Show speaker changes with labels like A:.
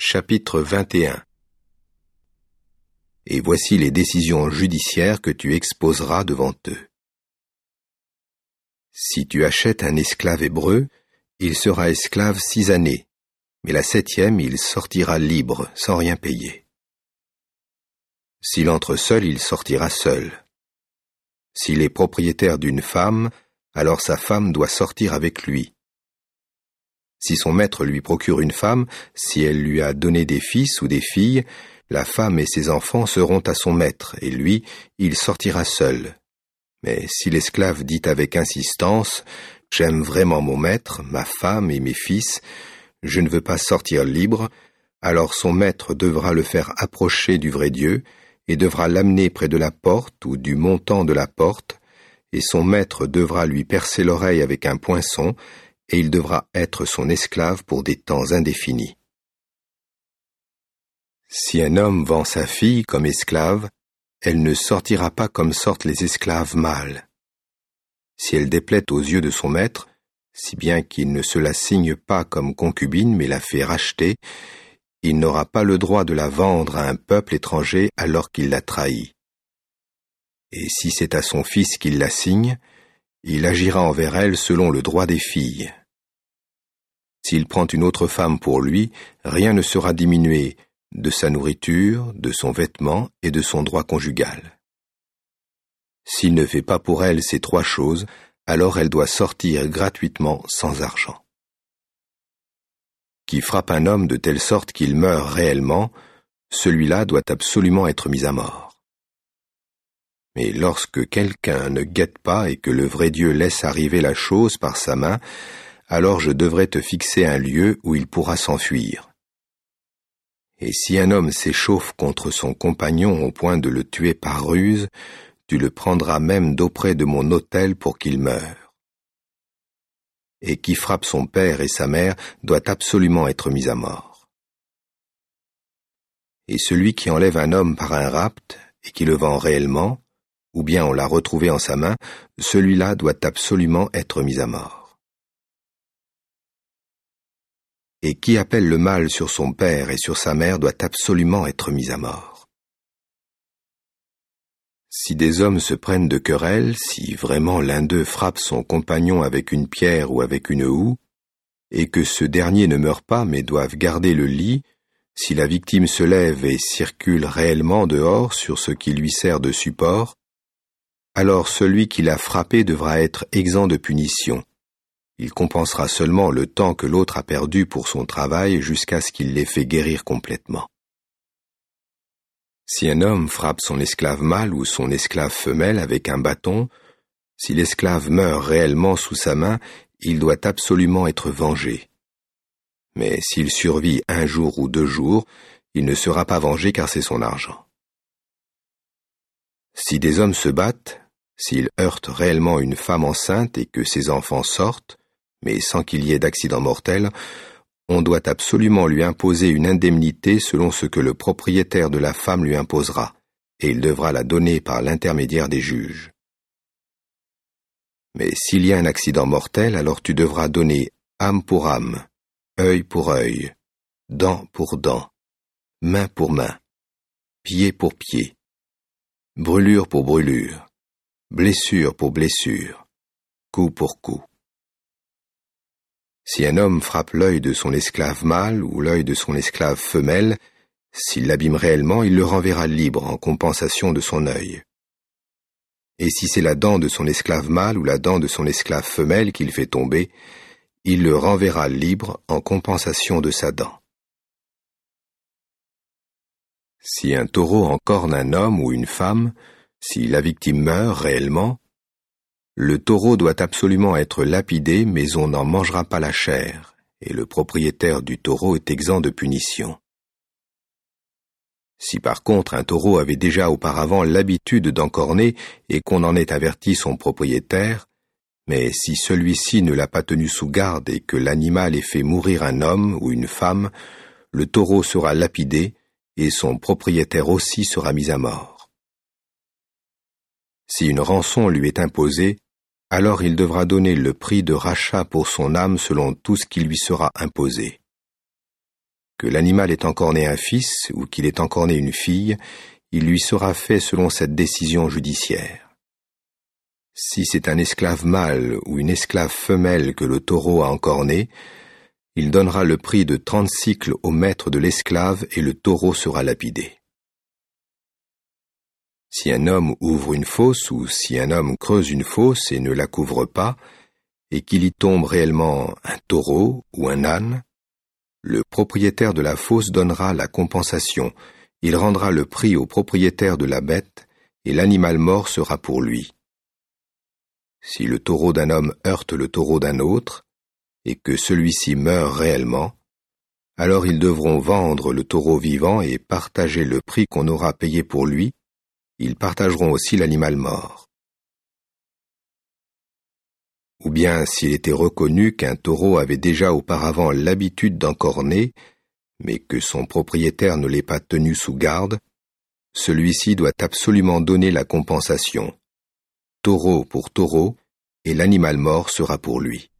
A: Chapitre 21. Et voici les décisions judiciaires que tu exposeras devant eux. Si tu achètes un esclave hébreu, il sera esclave 6 années, mais la 7e il sortira libre, sans rien payer. S'il entre seul, il sortira seul. S'il est propriétaire d'une femme, alors sa femme doit sortir avec lui. Si son maître lui procure une femme, si elle lui a donné des fils ou des filles, la femme et ses enfants seront à son maître, et lui, il sortira seul. Mais si l'esclave dit avec insistance « J'aime vraiment mon maître, ma femme et mes fils, je ne veux pas sortir libre », alors son maître devra le faire approcher du vrai Dieu et devra l'amener près de la porte ou du montant de la porte, et son maître devra lui percer l'oreille avec un poinçon, et il devra être son esclave pour des temps indéfinis. Si un homme vend sa fille comme esclave, elle ne sortira pas comme sortent les esclaves mâles. Si elle déplaît aux yeux de son maître, si bien qu'il ne se la signe pas comme concubine mais la fait racheter, il n'aura pas le droit de la vendre à un peuple étranger alors qu'il l'a trahie. Et si c'est à son fils qu'il la signe, il agira envers elle selon le droit des filles. S'il prend une autre femme pour lui, rien ne sera diminué de sa nourriture, de son vêtement et de son droit conjugal. S'il ne fait pas pour elle ces 3 choses, alors elle doit sortir gratuitement sans argent. Qui frappe un homme de telle sorte qu'il meurt réellement, celui-là doit absolument être mis à mort. Mais lorsque quelqu'un ne guette pas et que le vrai Dieu laisse arriver la chose par sa main, alors je devrais te fixer un lieu où il pourra s'enfuir. Et si un homme s'échauffe contre son compagnon au point de le tuer par ruse, tu le prendras même d'auprès de mon autel pour qu'il meure. Et qui frappe son père et sa mère doit absolument être mis à mort. Et celui qui enlève un homme par un rapt et qui le vend réellement, ou bien on l'a retrouvé en sa main, celui-là doit absolument être mis à mort. Et qui appelle le mal sur son père et sur sa mère doit absolument être mis à mort. Si des hommes se prennent de querelle, si vraiment l'un d'eux frappe son compagnon avec une pierre ou avec une houe, et que ce dernier ne meurt pas mais doive garder le lit, si la victime se lève et circule réellement dehors sur ce qui lui sert de support, alors celui qui l'a frappé devra être exempt de punition. Il compensera seulement le temps que l'autre a perdu pour son travail jusqu'à ce qu'il l'ait fait guérir complètement. Si un homme frappe son esclave mâle ou son esclave femelle avec un bâton, si l'esclave meurt réellement sous sa main, il doit absolument être vengé. Mais s'il survit 1 jour ou 2 jours, il ne sera pas vengé car c'est son argent. Si des hommes se battent, s'il heurte réellement une femme enceinte et que ses enfants sortent, mais sans qu'il y ait d'accident mortel, on doit absolument lui imposer une indemnité selon ce que le propriétaire de la femme lui imposera, et il devra la donner par l'intermédiaire des juges. Mais s'il y a un accident mortel, alors tu devras donner âme pour âme, œil pour œil, dent pour dent, main pour main, pied pour pied, brûlure pour brûlure, blessure pour blessure, coup pour coup. Si un homme frappe l'œil de son esclave mâle ou l'œil de son esclave femelle, s'il l'abîme réellement, il le renverra libre en compensation de son œil. Et si c'est la dent de son esclave mâle ou la dent de son esclave femelle qu'il fait tomber, il le renverra libre en compensation de sa dent. Si un taureau encorne un homme ou une femme, si la victime meurt réellement, le taureau doit absolument être lapidé, mais on n'en mangera pas la chair, et le propriétaire du taureau est exempt de punition. Si par contre un taureau avait déjà auparavant l'habitude d'encorner et qu'on en ait averti son propriétaire, mais si celui-ci ne l'a pas tenu sous garde et que l'animal ait fait mourir un homme ou une femme, le taureau sera lapidé et son propriétaire aussi sera mis à mort. Si une rançon lui est imposée, alors il devra donner le prix de rachat pour son âme selon tout ce qui lui sera imposé. que l'animal ait encore né un fils ou qu'il ait encore né une fille, il lui sera fait selon cette décision judiciaire. Si c'est un esclave mâle ou une esclave femelle que le taureau a encore né, il donnera le prix de 30 sicles au maître de l'esclave et le taureau sera lapidé. Si un homme ouvre une fosse ou si un homme creuse une fosse et ne la couvre pas, et qu'il y tombe réellement un taureau ou un âne, le propriétaire de la fosse donnera la compensation, il rendra le prix au propriétaire de la bête, et l'animal mort sera pour lui. Si le taureau d'un homme heurte le taureau d'un autre, et que celui-ci meurt réellement, alors ils devront vendre le taureau vivant et partager le prix qu'on aura payé pour lui, ils partageront aussi l'animal mort. Ou bien s'il était reconnu qu'un taureau avait déjà auparavant l'habitude d'encorner, mais que son propriétaire ne l'ait pas tenu sous garde, celui-ci doit absolument donner la compensation. Taureau pour taureau, et l'animal mort sera pour lui.